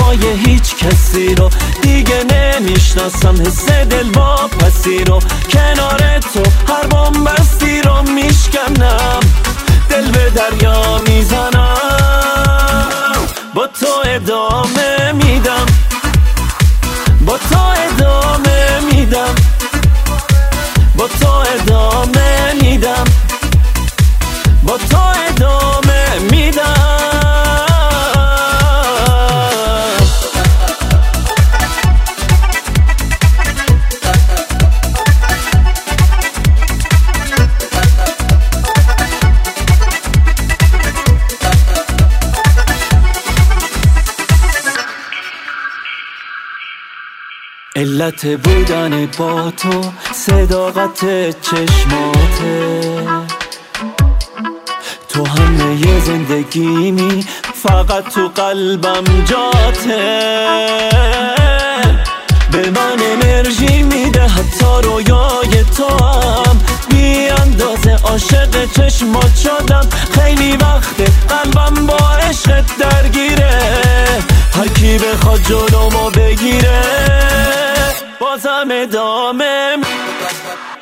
جای هیچ کسی رو دیگه نمیشناسم، حس دل واپسی رو کنار تو هر بامبستی رو میشکنم، دل به دریا میزنم، با تو ادامه میدم، با تو ادامه میدم، با تو ادامه میدم، با تو ادامه میدم. علت بودن با تو صداقت چشماته، تو همه زندگیمی فقط تو قلبم جاته، به من انرژی میده حتی رویای تو هم، بی اندازه عاشق چشمات شدم، خیلی وقته قلبم با عشقت درگیره، هر کی بخواد جلومو بگیره بازم ادامه